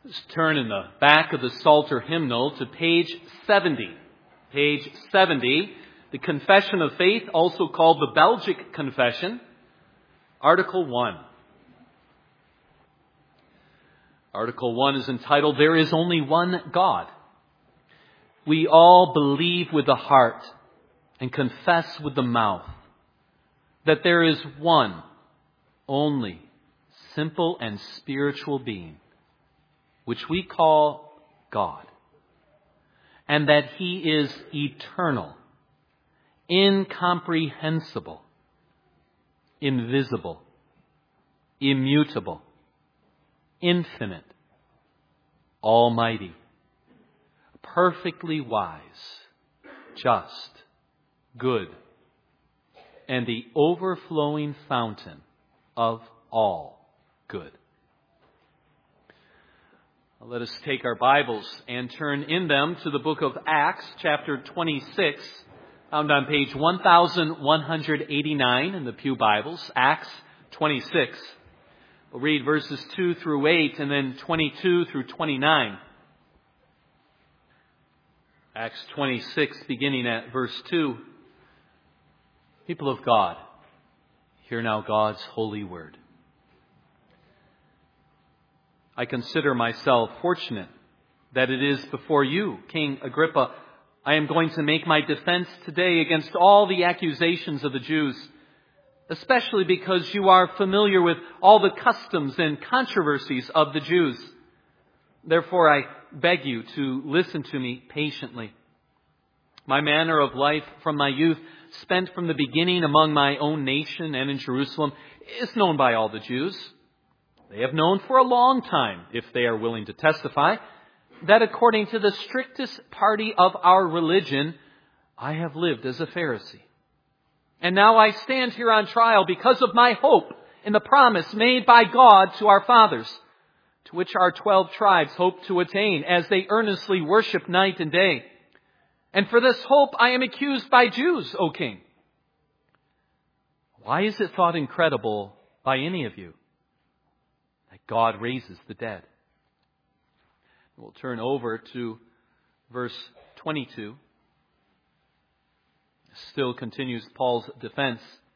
Let's turn in the back of the Psalter hymnal to page 70. Page 70, the Confession of Faith, also called the Belgic Confession, Article 1. Article 1 is entitled, There is Only One God. We all believe with the heart and confess with the mouth that there is one, only, simple and spiritual being, which we call God, and that He is eternal, incomprehensible, invisible, immutable, infinite, almighty, perfectly wise, just, good, and the overflowing fountain of all good. Let us take our Bibles and turn in them to the book of Acts, chapter 26, found on page 1189 in the Pew Bibles. Acts 26. We'll read verses 2 through 8 and then 22 through 29. Acts 26, beginning at verse 2. People of God, hear now God's holy word. I consider myself fortunate that it is before you, King Agrippa, I am going to make my defense today against all the accusations of the Jews, especially because you are familiar with all the customs and controversies of the Jews. Therefore, I beg you to listen to me patiently. My manner of life from my youth, spent from the beginning among my own nation and in Jerusalem, is known by all the Jews. They have known for a long time, if they are willing to testify, that according to the strictest party of our religion, I have lived as a Pharisee. And now I stand here on trial because of my hope in the promise made by God to our fathers, to which our 12 tribes hope to attain as they earnestly worship night and day. And for this hope I am accused by Jews, O King. Why is it thought incredible by any of you that God raises the dead? We'll turn over to verse 22. Still continues Paul's defense.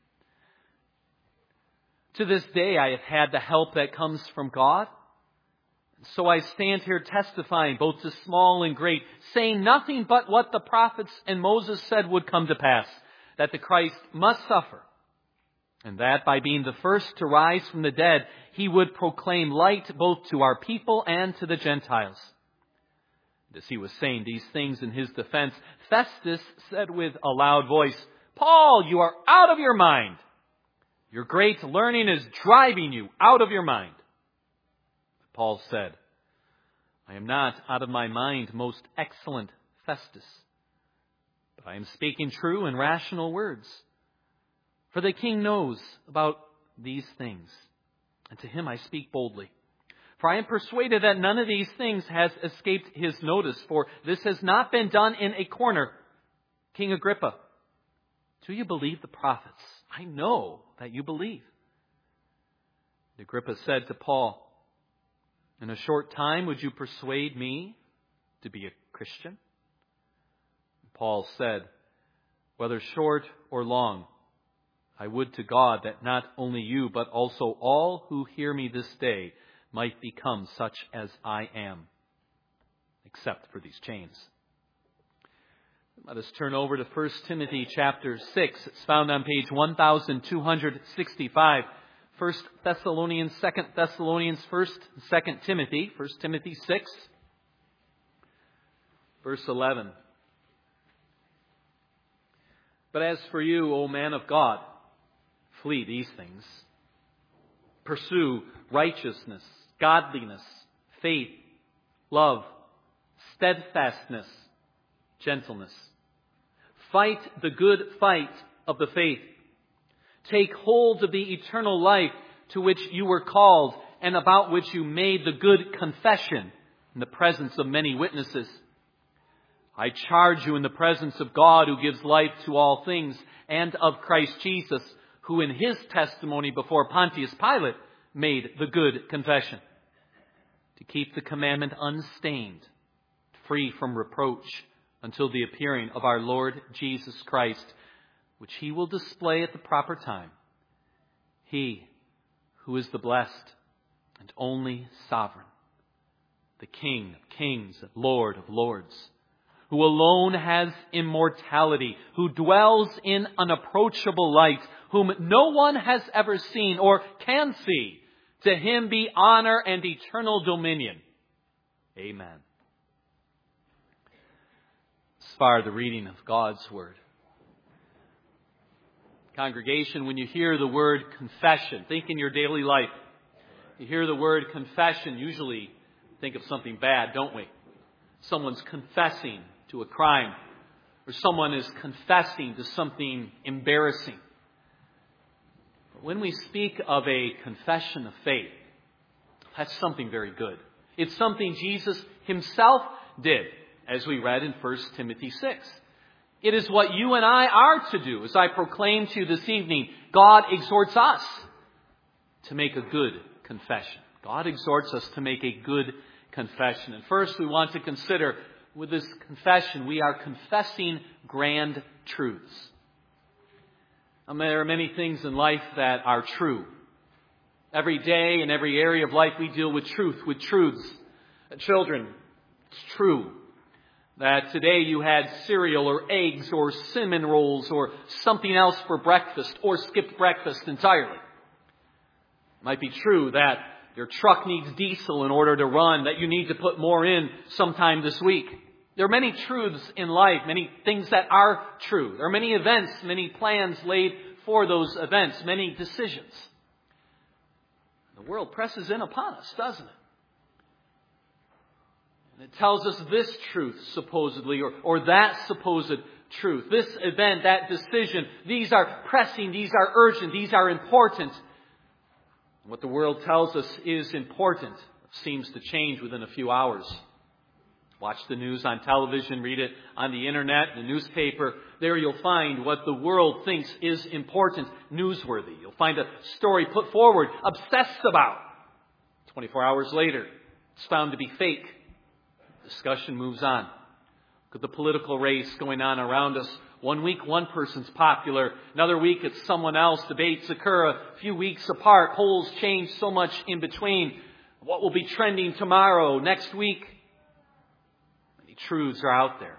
To this day I have had the help that comes from God. So I stand here testifying both to small and great, saying nothing but what the prophets and Moses said would come to pass, that the Christ must suffer, and that by being the first to rise from the dead, He would proclaim light both to our people and to the Gentiles. As he was saying these things in his defense, Festus said with a loud voice, Paul, you are out of your mind. Your great learning is driving you out of your mind. Paul said, I am not out of my mind, most excellent Festus, but I am speaking true and rational words. For the king knows about these things, and to him I speak boldly. For I am persuaded that none of these things has escaped his notice, for this has not been done in a corner. King Agrippa, do you believe the prophets? I know that you believe. Agrippa said to Paul, in a short time would you persuade me to be a Christian? Paul said, whether short or long, I would to God that not only you, but also all who hear me this day might become such as I am, except for these chains. Let us turn over to 1 Timothy chapter 6. It's found on page 1265. 1 Thessalonians, 2 Thessalonians, 1 and 2 Timothy. 1 Timothy 6, verse 11. But as for you, O man of God, flee these things. Pursue righteousness, godliness, faith, love, steadfastness, gentleness. Fight the good fight of the faith. Take hold of the eternal life to which you were called and about which you made the good confession in the presence of many witnesses. I charge you in the presence of God who gives life to all things and of Christ Jesus, who in his testimony before Pontius Pilate made the good confession. to keep the commandment unstained, free from reproach, until the appearing of our Lord Jesus Christ, which He will display at the proper time. He who is the blessed and only sovereign, the King of kings and Lord of lords, who alone has immortality, who dwells in unapproachable light, whom no one has ever seen or can see. To Him be honor and eternal dominion. Amen. As far as the reading of God's Word. Congregation, when you hear the word confession, think in your daily life. You hear the word confession, usually think of something bad, don't we? Someone's confessing to a crime, or someone is confessing to something embarrassing. But when we speak of a confession of faith, that's something very good. It's something Jesus Himself did, as we read in 1 Timothy 6. It is what you and I are to do. As I proclaim to you this evening, God exhorts us to make a good confession. God exhorts us to make a good confession. And first we want to consider, with this confession, we are confessing grand truths. There are many things in life that are true. Every day, in every area of life, we deal with truth, with truths. Children, it's true that today you had cereal or eggs or cinnamon rolls or something else for breakfast, or skipped breakfast entirely. It might be true that your truck needs diesel in order to run, that you need to put more in sometime this week. There are many truths in life, many things that are true. There are many events, many plans laid for those events, many decisions. The world presses in upon us, doesn't it? And it tells us this truth, supposedly, or that supposed truth. This event, that decision, these are pressing, these are urgent, these are important. And what the world tells us is important seems to change within a few hours. Watch the news on television, read it on the internet, the newspaper. There you'll find what the world thinks is important, newsworthy. You'll find a story put forward, obsessed about. 24 hours later, it's found to be fake. Discussion moves on. Look at the political race going on around us. One week, one person's popular. Another week, it's someone else. Debates occur a few weeks apart. Polls change so much in between. What will be trending tomorrow, next week? Many truths are out there.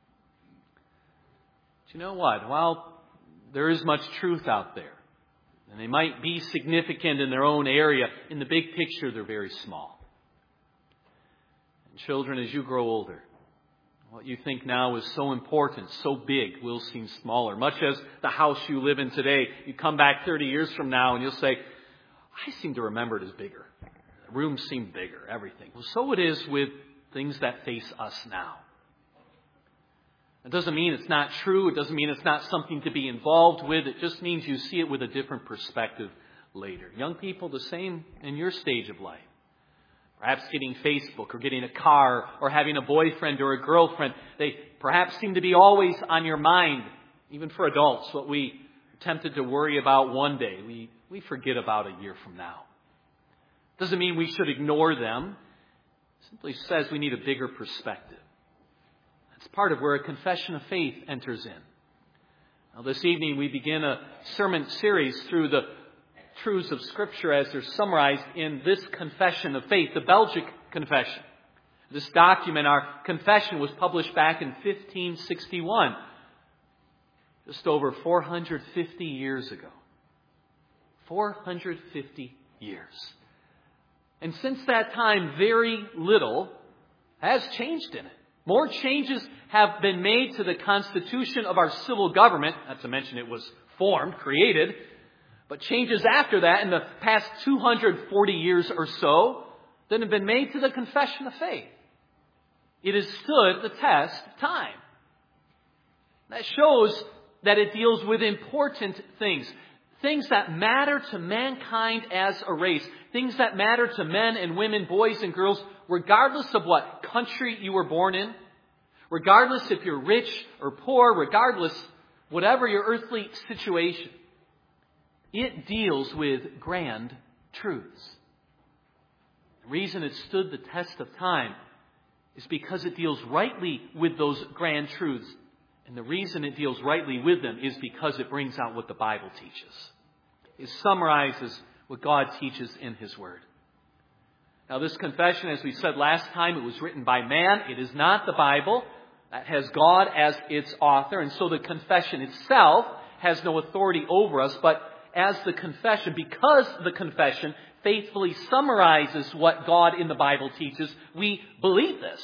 But you know what? While there is much truth out there, and they might be significant in their own area, in the big picture, they're very small. Children, as you grow older, what you think now is so important, so big, will seem smaller. Much as the house you live in today, you come back 30 years from now and you'll say, I seem to remember it as bigger. The rooms seem bigger, everything. Well, so it is with things that face us now. It doesn't mean it's not true. It doesn't mean it's not something to be involved with. It just means you see it with a different perspective later. Young people, the same in your stage of life. Perhaps getting Facebook or getting a car or having a boyfriend or a girlfriend. They perhaps seem to be always on your mind, even for adults. What we are tempted to worry about one day, we forget about a year from now. Doesn't mean we should ignore them. It simply says we need a bigger perspective. That's part of where a confession of faith enters in. Now, this evening we begin a sermon series through the truths of Scripture as they're summarized in this confession of faith, the Belgic Confession. This document, our confession, was published back in 1561, just over 450 years ago. 450 years. And since that time, very little has changed in it. More changes have been made to the constitution of our civil government, not to mention it was formed, created, but changes after that in the past 240 years or so that have been made to the confession of faith. It has stood the test of time. That shows that it deals with important things. Things that matter to mankind as a race. Things that matter to men and women, boys and girls, regardless of what country you were born in. Regardless if you're rich or poor. Regardless, whatever your earthly situation. It deals with grand truths. The reason it stood the test of time is because it deals rightly with those grand truths. And the reason it deals rightly with them is because it brings out what the Bible teaches. It summarizes what God teaches in His Word. Now, this confession, as we said last time, it was written by man. It is not the Bible. That has God as its author. And so the confession itself has no authority over us. But as the confession, because the confession faithfully summarizes what God in the Bible teaches, we believe this.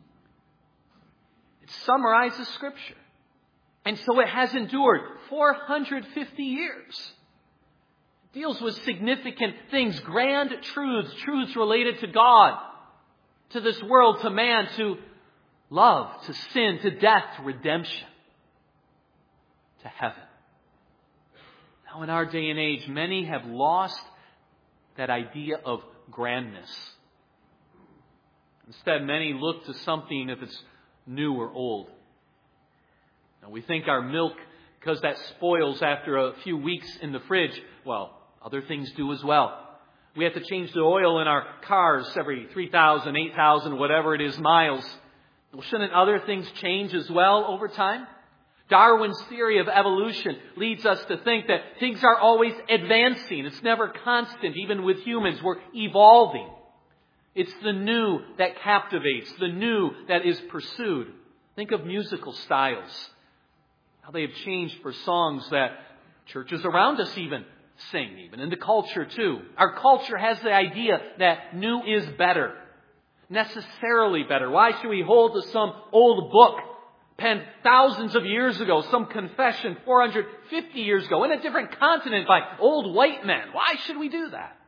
It summarizes Scripture. And so it has endured 450 years. It deals with significant things, grand truths, truths related to God, to this world, to man, to love, to sin, to death, to redemption, to heaven. Now, in our day and age, many have lost that idea of grandness. Instead, many look to something if it's new or old. Now, we think our milk, because that spoils after a few weeks in the fridge, well, other things do as well. We have to change the oil in our cars every 3,000, 8,000, whatever it is, miles. Well, shouldn't other things change as well over time? Darwin's theory of evolution leads us to think that things are always advancing. It's never constant, even with humans. We're evolving. It's the new that captivates, the new that is pursued. Think of musical styles. How they have changed for songs that churches around us even sing, even in the culture too. Our culture has the idea that new is better. Necessarily better. Why should we hold to some old book penned thousands of years ago, some confession 450 years ago in a different continent by old white men? Why should we do that?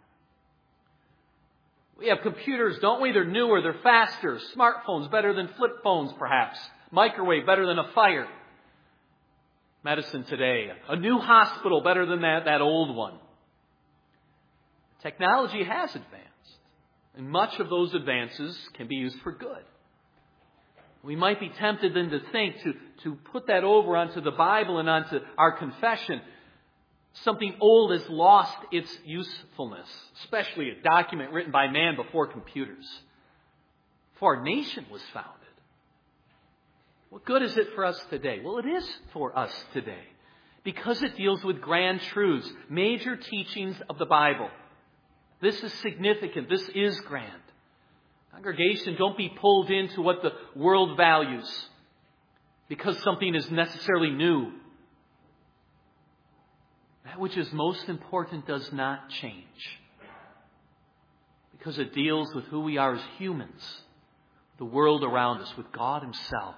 We have computers, don't we? They're newer, they're faster. Smartphones better than flip phones, perhaps. Microwave better than a fire. Medicine today, a new hospital better than that old one. Technology has advanced. And much of those advances can be used for good. We might be tempted then to think, to put that over onto the Bible and onto our confession. Something old has lost its usefulness, especially a document written by man before computers. Before our nation was founded. What good is it for us today? Well, it is for us today. Because it deals with grand truths, major teachings of the Bible. This is significant. This is grand. Congregation, don't be pulled into what the world values because something is necessarily new. That which is most important does not change because it deals with who we are as humans, the world around us, with God Himself.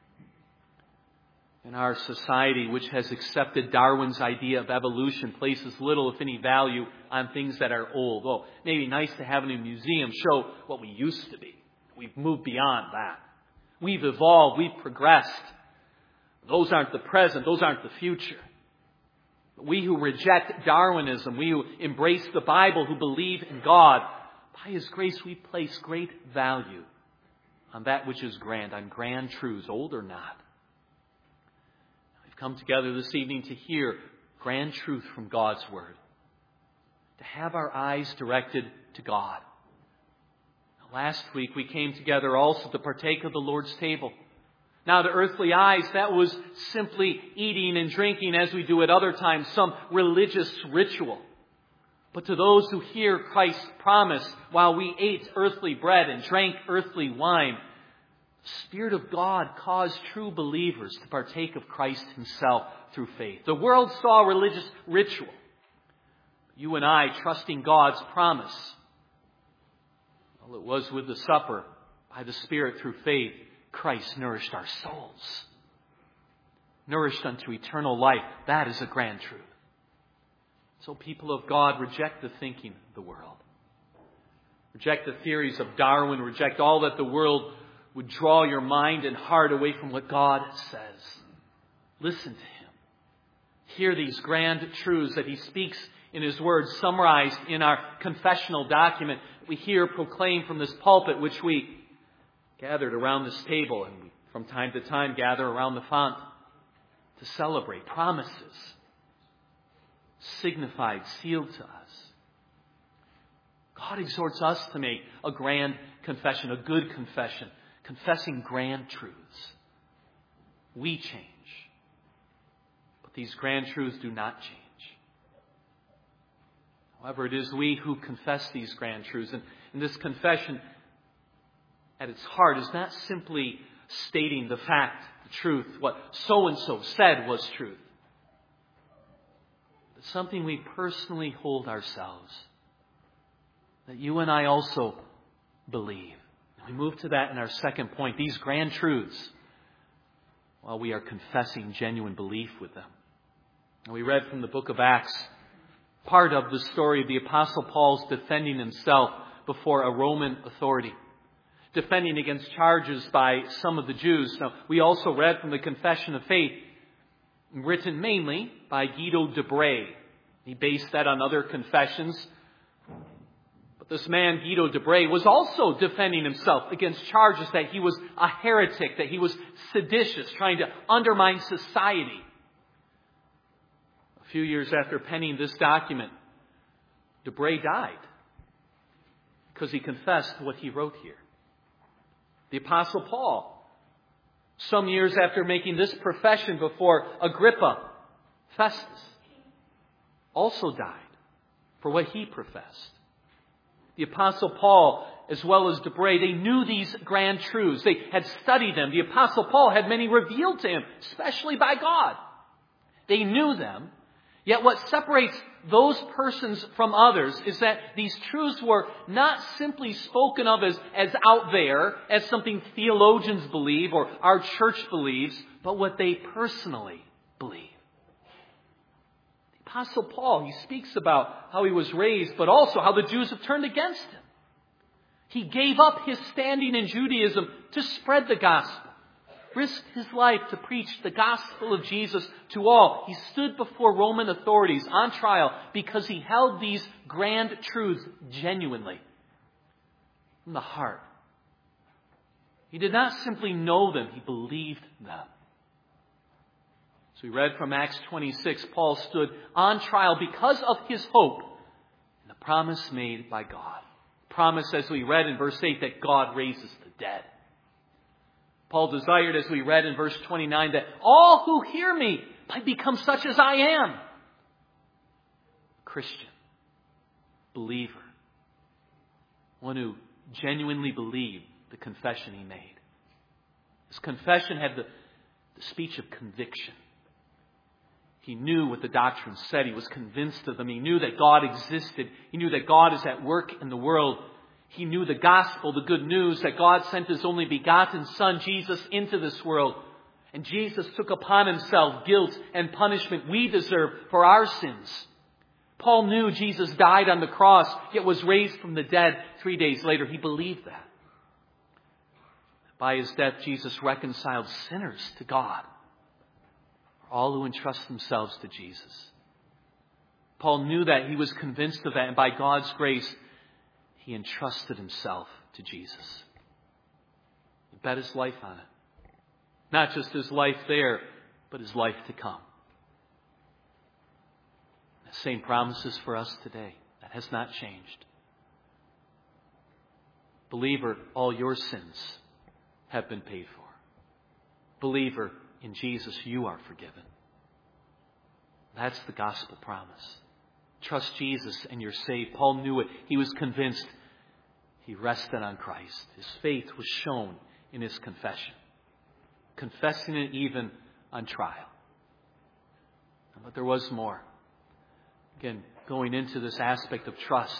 In our society, which has accepted Darwin's idea of evolution, places little, if any, value on things that are old. Oh, maybe nice to have in a museum show what we used to be. We've moved beyond that. We've evolved. We've progressed. Those aren't the present. Those aren't the future. But we who reject Darwinism, we who embrace the Bible, who believe in God, by His grace we place great value on that which is grand, on grand truths, old or not. Come together this evening to hear grand truth from God's Word. To have our eyes directed to God. Last week we came together also to partake of the Lord's table. Now to earthly eyes, that was simply eating and drinking as we do at other times, some religious ritual. But to those who hear Christ's promise while we ate earthly bread and drank earthly wine, the Spirit of God caused true believers to partake of Christ Himself through faith. The world saw religious ritual. You and I, trusting God's promise, well, it was with the supper, by the Spirit through faith, Christ nourished our souls. Nourished unto eternal life. That is a grand truth. So people of God, reject the thinking of the world. Reject the theories of Darwin. Reject all that the world would draw your mind and heart away from what God says. Listen to Him. Hear these grand truths that He speaks in His Word, summarized in our confessional document we hear proclaimed from this pulpit, which we gathered around this table and we, from time to time, gather around the font to celebrate. Promises signified, sealed to us. God exhorts us to make a grand confession, a good confession, confessing grand truths. We change. But these grand truths do not change. However, it is we who confess these grand truths. And this confession, at its heart, is not simply stating the fact, the truth, what so-and-so said was truth. It's something we personally hold ourselves, that you and I also believe. And we move to that in our second point. These grand truths, while we are confessing genuine belief with them. And we read from the book of Acts, part of the story of the Apostle Paul's defending himself before a Roman authority, defending against charges by some of the Jews. Now, we also read from the Confession of Faith, written mainly by Guido de Brès. He based that on other confessions. But this man, Guido de Brès, was also defending himself against charges that he was a heretic, that he was seditious, trying to undermine society. A few years after penning this document, de Brès died because he confessed what he wrote here. The Apostle Paul, some years after making this profession before Agrippa, Festus, also died for what he professed. The Apostle Paul, as well as de Brès, they knew these grand truths. They had studied them. The Apostle Paul had many revealed to him, especially by God. They knew them. Yet what separates those persons from others is that these truths were not simply spoken of as out there, as something theologians believe or our church believes, but what they personally believe. The Apostle Paul, he speaks about how he was raised, but also how the Jews have turned against him. He gave up his standing in Judaism to spread the gospel. Risked his life to preach the gospel of Jesus to all. He stood before Roman authorities on trial because he held these grand truths genuinely from the heart. He did not simply know them, he believed them. As we read from Acts 26, Paul stood on trial because of his hope and the promise made by God. Promise, as we read in verse 8, that God raises the dead. Paul desired, as we read in verse 29, that all who hear me might become such as I am. Christian, believer, one who genuinely believed the confession he made. His confession had the speech of conviction. He knew what the doctrine said. He was convinced of them. He knew that God existed. He knew that God is at work in the world. He knew the gospel, the good news, that God sent His only begotten Son, Jesus, into this world. And Jesus took upon Himself guilt and punishment we deserve for our sins. Paul knew Jesus died on the cross, yet was raised from the dead 3 days later. He believed that. By His death, Jesus reconciled sinners to God. For all who entrust themselves to Jesus. Paul knew that. He was convinced of that. And by God's grace, he entrusted himself to Jesus. He bet his life on it. Not just his life there, but his life to come. The same promises for us today. That has not changed. Believer, all your sins have been paid for. Believer, in Jesus, you are forgiven. That's the gospel promise. Trust Jesus and you're saved. Paul knew it. He was convinced. He rested on Christ. His faith was shown in his confession. Confessing it even on trial. But there was more. Again, going into this aspect of trust.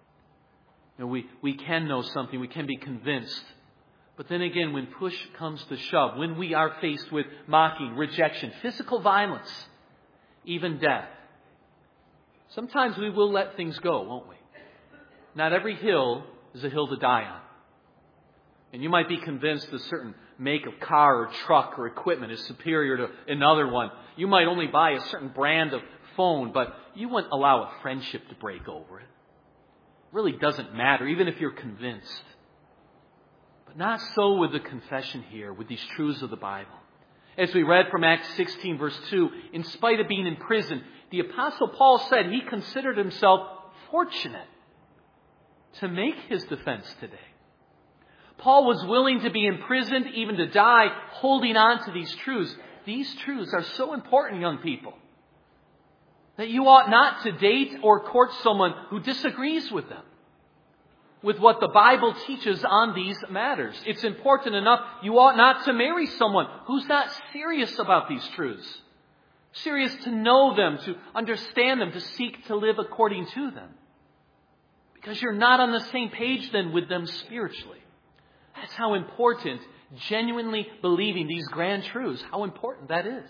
We can know something. We can be convinced. But then again, when push comes to shove, when we are faced with mocking, rejection, physical violence, even death, sometimes we will let things go, won't we? Not every hill is a hill to die on. And you might be convinced a certain make of car or truck or equipment is superior to another one. You might only buy a certain brand of phone, but you wouldn't allow a friendship to break over it. It really doesn't matter, even if you're convinced. But not so with the confession here, with these truths of the Bible. As we read from Acts 16, verse 2, in spite of being in prison, the Apostle Paul said he considered himself fortunate. to make his defense today. Paul was willing to be imprisoned, even to die, holding on to these truths. These truths are so important, young people, that you ought not to date or court someone who disagrees with them, with what the Bible teaches on these matters. It's important enough you ought not to marry someone who's not serious about these truths, serious to know them, to understand them, to seek to live according to them. Because you're not on the same page then with them spiritually. That's how important genuinely believing these grand truths, how important that is.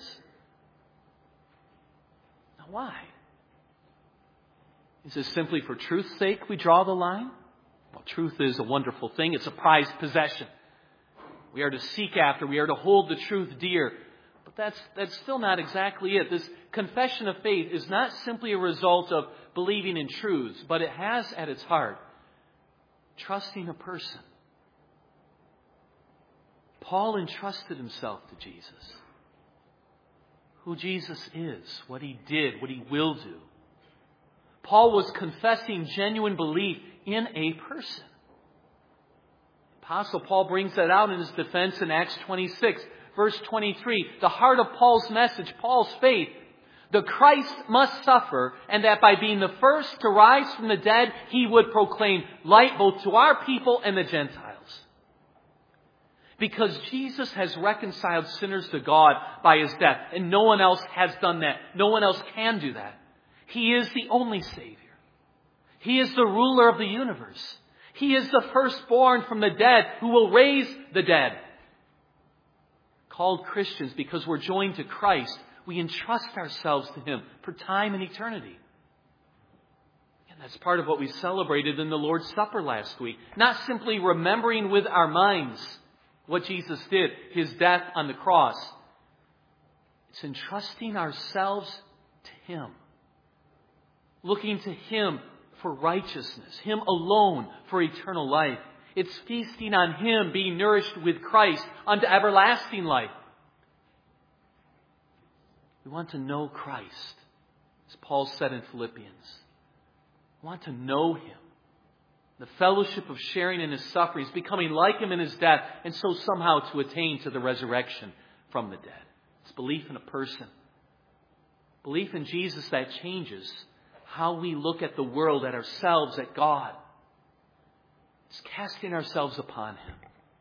Now why? Is it simply for truth's sake we draw the line? Well, truth is a wonderful thing. It's a prized possession. We are to seek after. We are to hold the truth dear. But that's still not exactly it. This confession of faith is not simply a result of believing in truths, but it has at its heart trusting a person. Paul entrusted himself to Jesus. Who Jesus is, what he did, what he will do. Paul was confessing genuine belief in a person. Apostle Paul brings that out in his defense in Acts 26, verse 23. The heart of Paul's message, Paul's faith, the Christ must suffer, and that by being the first to rise from the dead, he would proclaim light both to our people and the Gentiles. Because Jesus has reconciled sinners to God by his death, and no one else has done that. No one else can do that. He is the only Savior. He is the ruler of the universe. He is the firstborn from the dead who will raise the dead. Called Christians because we're joined to Christ, we entrust ourselves to him for time and eternity. And that's part of what we celebrated in the Lord's Supper last week. Not simply remembering with our minds what Jesus did, his death on the cross. It's entrusting ourselves to him. Looking to him for righteousness. Him alone for eternal life. It's feasting on him, being nourished with Christ unto everlasting life. We want to know Christ, as Paul said in Philippians. We want to know him. The fellowship of sharing in his sufferings, becoming like him in his death, and so somehow to attain to the resurrection from the dead. It's belief in a person. Belief in Jesus that changes how we look at the world, at ourselves, at God. It's casting ourselves upon him.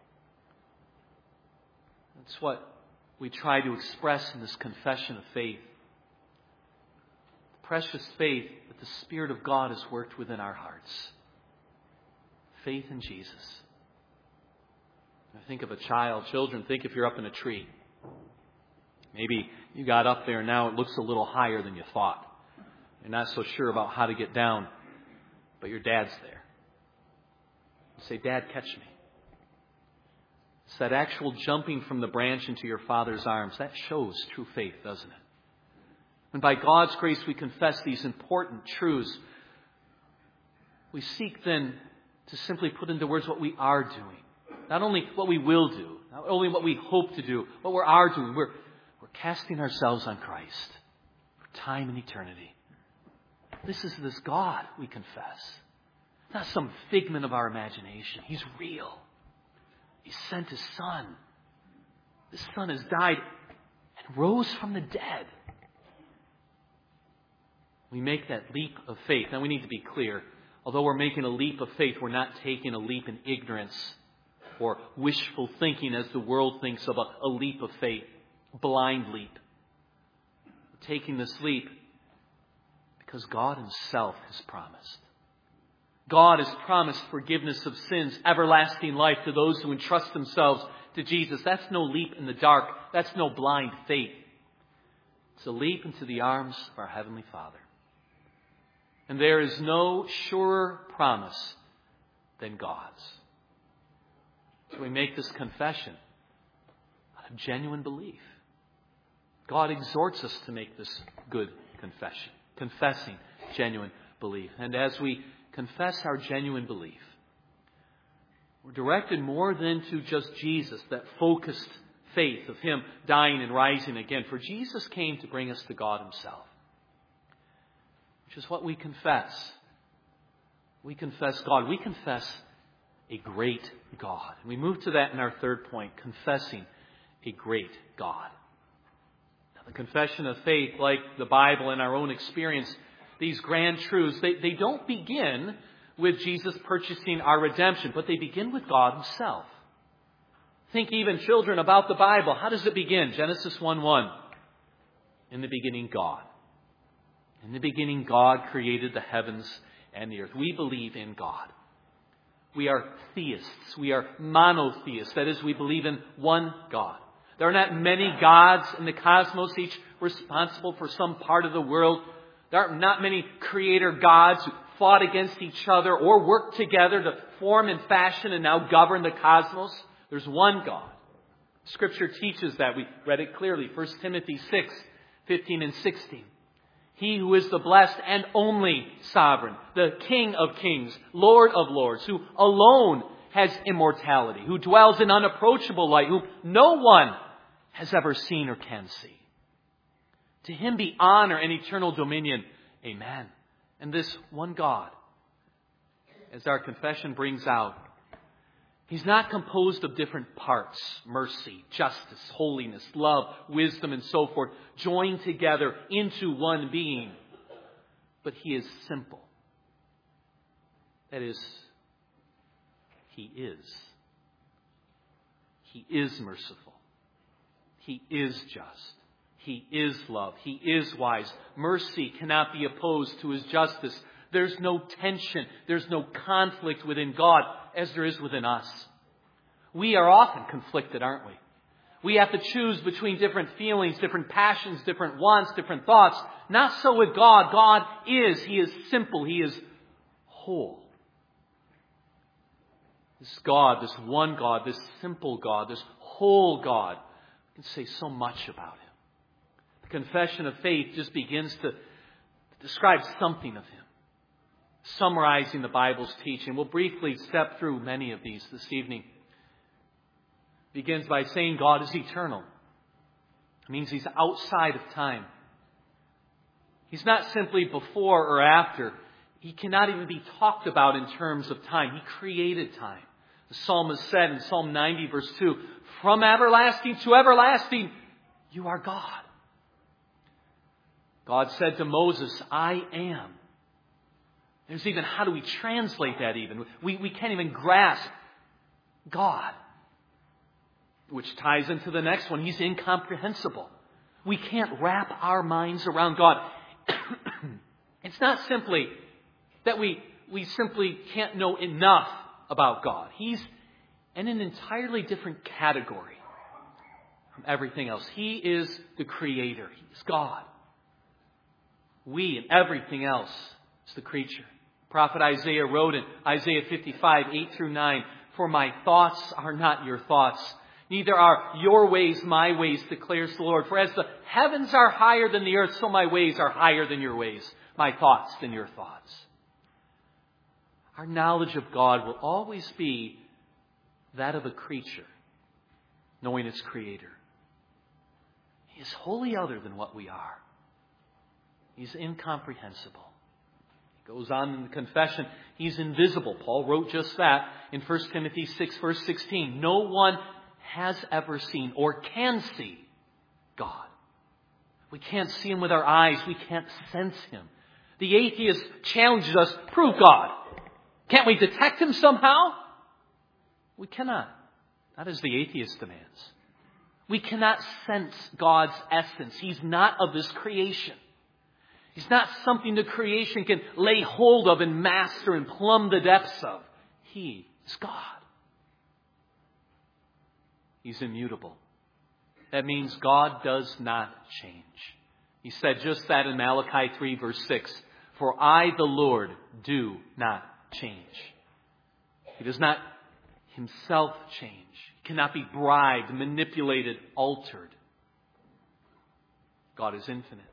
That's what we try to express in this confession of faith. The precious faith that the Spirit of God has worked within our hearts. Faith in Jesus. I think of a child. Children, think if you're up in a tree. Maybe you got up there and now it looks a little higher than you thought. You're not so sure about how to get down, but your dad's there. You say, Dad, catch me. It's that actual jumping from the branch into your Father's arms. That shows true faith, doesn't it? When by God's grace we confess these important truths, we seek then to simply put into words what we are doing. Not only what we will do, not only what we hope to do, what we are doing. We're casting ourselves on Christ for time and eternity. This is this God we confess. Not some figment of our imagination. He's real. He sent his Son. This Son has died and rose from the dead. We make that leap of faith. Now we need to be clear. Although we're making a leap of faith, we're not taking a leap in ignorance or wishful thinking as the world thinks of a leap of faith, a blind leap. We're taking this leap because God himself has promised. God has promised forgiveness of sins, everlasting life to those who entrust themselves to Jesus. That's no leap in the dark. That's no blind faith. It's a leap into the arms of our Heavenly Father. And there is no surer promise than God's. So we make this confession out of genuine belief. God exhorts us to make this good confession, confessing genuine belief. And as we confess our genuine belief, we're directed more than to just Jesus, that focused faith of him dying and rising again. For Jesus came to bring us to God himself, which is what we confess. We confess God. We confess a great God. And we move to that in our third point, confessing a great God. Now, the confession of faith, like the Bible and our own experience, these grand truths, they don't begin with Jesus purchasing our redemption, but they begin with God Himself. Think even, children, about the Bible. How does it begin? Genesis 1:1. In the beginning, God. In the beginning, God created the heavens and the earth. We believe in God. We are theists. We are monotheists. That is, we believe in one God. There are not many gods in the cosmos, each responsible for some part of the world. There are not many creator gods who fought against each other or worked together to form and fashion and now govern the cosmos. There's one God. Scripture teaches that. We read it clearly. 1 Timothy 6:15 and 16. He who is the blessed and only sovereign, the King of kings, Lord of lords, who alone has immortality, who dwells in unapproachable light, whom no one has ever seen or can see. To Him be honor and eternal dominion. Amen. And this one God, as our confession brings out, He's not composed of different parts: mercy, justice, holiness, love, wisdom, and so forth, joined together into one being. But He is simple. That is, He is. He is merciful. He is just. He is love. He is wise. Mercy cannot be opposed to His justice. There's no tension. There's no conflict within God as there is within us. We are often conflicted, aren't we? We have to choose between different feelings, different passions, different wants, different thoughts. Not so with God. God is. He is simple. He is whole. This God, this one God, this simple God, this whole God, we can say so much about Him. The confession of faith just begins to describe something of Him, summarizing the Bible's teaching. We'll briefly step through many of these this evening. It begins by saying God is eternal. It means He's outside of time. He's not simply before or after. He cannot even be talked about in terms of time. He created time. The psalmist said in Psalm 90 verse 2, "From everlasting to everlasting, you are God." God said to Moses, "I am." There's even, how do we translate that even? We can't even grasp God. Which ties into the next one. He's incomprehensible. We can't wrap our minds around God. It's not simply that we simply can't know enough about God. He's in an entirely different category from everything else. He is the Creator. He's God. We and everything else is the creature. Prophet Isaiah wrote in Isaiah 55:8-9, "For my thoughts are not your thoughts, neither are your ways my ways, declares the Lord. For as the heavens are higher than the earth, so my ways are higher than your ways, my thoughts than your thoughts." Our knowledge of God will always be that of a creature, knowing its Creator. He is wholly other than what we are. He's incomprehensible. He goes on in the confession, He's invisible. Paul wrote just that in 1 Timothy 6, verse 16. No one has ever seen or can see God. We can't see Him with our eyes. We can't sense Him. The atheist challenges us, prove God. Can't we detect Him somehow? We cannot. Not as the atheist demands. We cannot sense God's essence. He's not of this creation. He's not something the creation can lay hold of and master and plumb the depths of. He is God. He's immutable. That means God does not change. He said just that in Malachi 3, verse 6. "For I, the Lord, do not change." He does not Himself change. He cannot be bribed, manipulated, altered. God is infinite.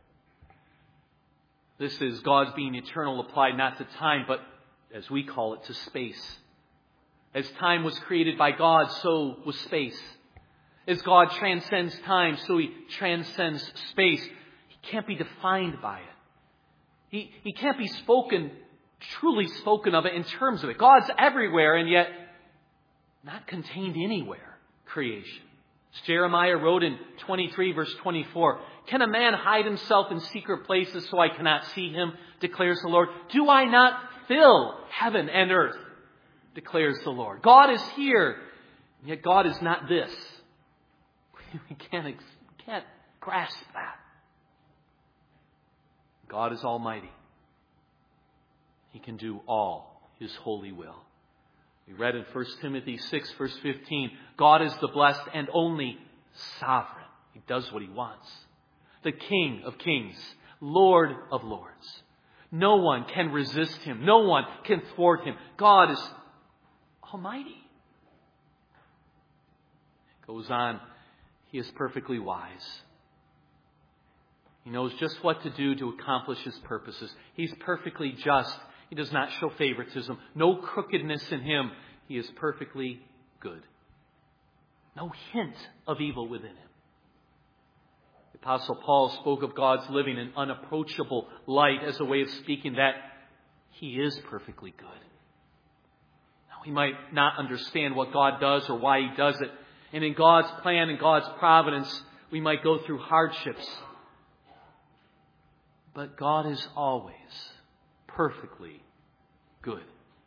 This is God's being eternal applied not to time, but as we call it, to space. As time was created by God, so was space. As God transcends time, so He transcends space. He can't be defined by it. He can't be spoken truly spoken of it in terms of it. God's everywhere and yet not contained anywhere. Creation. As Jeremiah wrote in 23 verse 24, "Can a man hide himself in secret places so I cannot see him, declares the Lord? Do I not fill heaven and earth, declares the Lord." God is here, and yet God is not this. We can't grasp that. God is almighty. He can do all His holy will. We read in 1 Timothy 6 verse 15, God is the blessed and only sovereign. He does what He wants. The King of kings, Lord of lords. No one can resist Him. No one can thwart Him. God is almighty. It goes on. He is perfectly wise. He knows just what to do to accomplish His purposes. He's perfectly just. He does not show favoritism. No crookedness in Him. He is perfectly good. No hint of evil within Him. The Apostle Paul spoke of God's living in unapproachable light as a way of speaking that He is perfectly good. Now, we might not understand what God does or why He does it. And in God's plan and God's providence, we might go through hardships. But God is always perfectly good.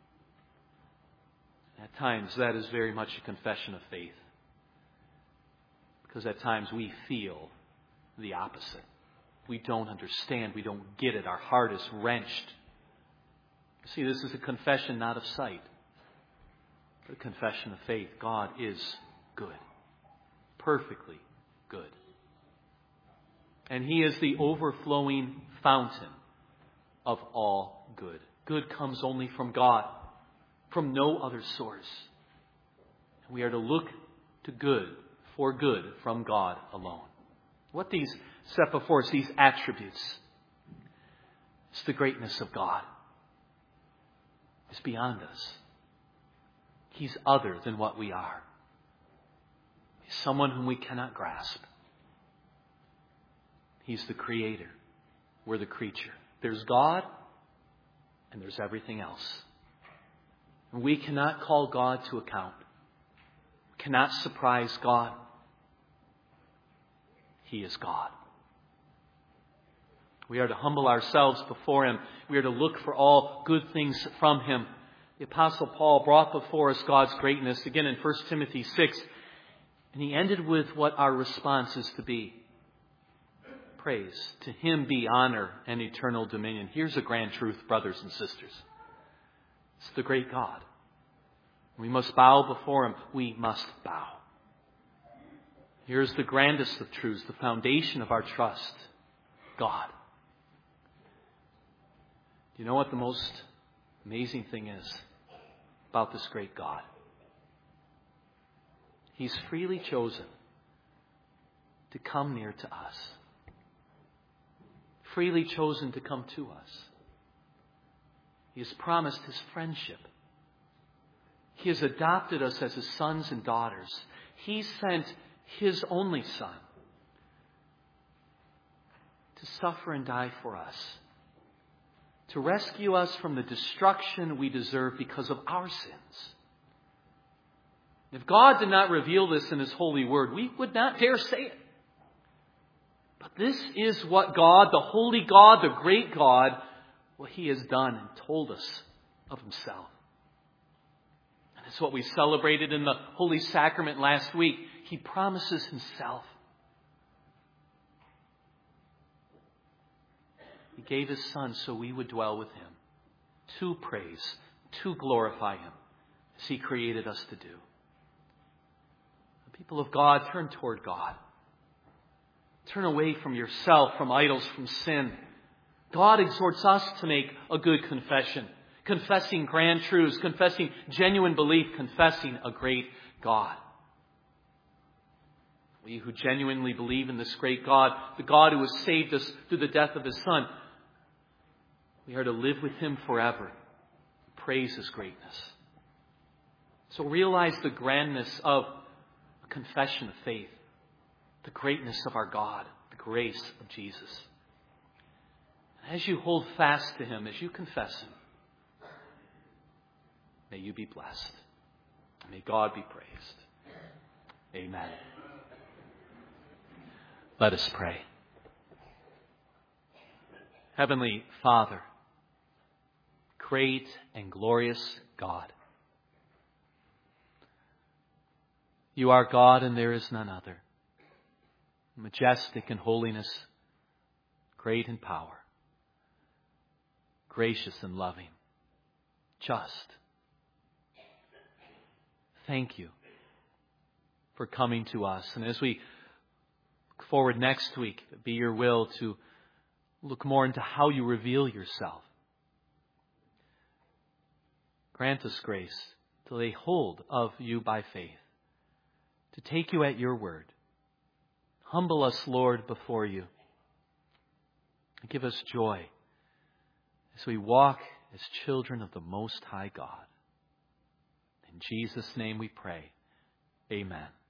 At times, that is very much a confession of faith. Because at times we feel the opposite. We don't understand. We don't get it. Our heart is wrenched. You see, this is a confession not of sight, but a confession of faith. God is good. Perfectly good. And He is the overflowing fountain of all good. Good comes only from God, from no other source. And we are to look to good, for good, from God alone. What these set before us, these attributes, it's the greatness of God. It's beyond us. He's other than what we are. He's someone whom we cannot grasp. He's the Creator. We're the creature. There's God, and there's everything else. And we cannot call God to account. We cannot surprise God. He is God. We are to humble ourselves before Him. We are to look for all good things from Him. The Apostle Paul brought before us God's greatness, again in 1 Timothy 6. And he ended with what our response is to be. Praise. To Him be honor and eternal dominion. Here's a grand truth, brothers and sisters. It's the great God. We must bow before Him. We must bow. Here's the grandest of truths, the foundation of our trust. God. Do you know what the most amazing thing is about this great God? He's freely chosen to come near to us. Freely chosen to come to us. He has promised His friendship. He has adopted us as His sons and daughters. He sent His only Son to suffer and die for us, to rescue us from the destruction we deserve because of our sins. If God did not reveal this in His holy word, we would not dare say it. But this is what God, the holy God, the great God, what He has done and told us of Himself. And it's what we celebrated in the Holy Sacrament last week. He promises Himself. He gave His Son so we would dwell with Him, to praise, to glorify Him, as He created us to do. The people of God, turn toward God. Turn away from yourself, from idols, from sin. God exhorts us to make a good confession. Confessing grand truths, confessing genuine belief, confessing a great God. We who genuinely believe in this great God, the God who has saved us through the death of His Son, we are to live with Him forever. Praise His greatness. So realize the grandness of a confession of faith. The greatness of our God, the grace of Jesus. As you hold fast to Him, as you confess Him, May you be blessed. May God be praised. Amen. Let us pray. Heavenly Father, great and glorious God, you are God and there is none other. Majestic in holiness, great in power, gracious and loving, just. Thank you for coming to us. And as we look forward next week, be your will to look more into how you reveal yourself. Grant us grace to lay hold of you by faith, to take you at your word. Humble us, Lord, before you. Give us joy as we walk as children of the Most High God. In Jesus' name we pray. Amen.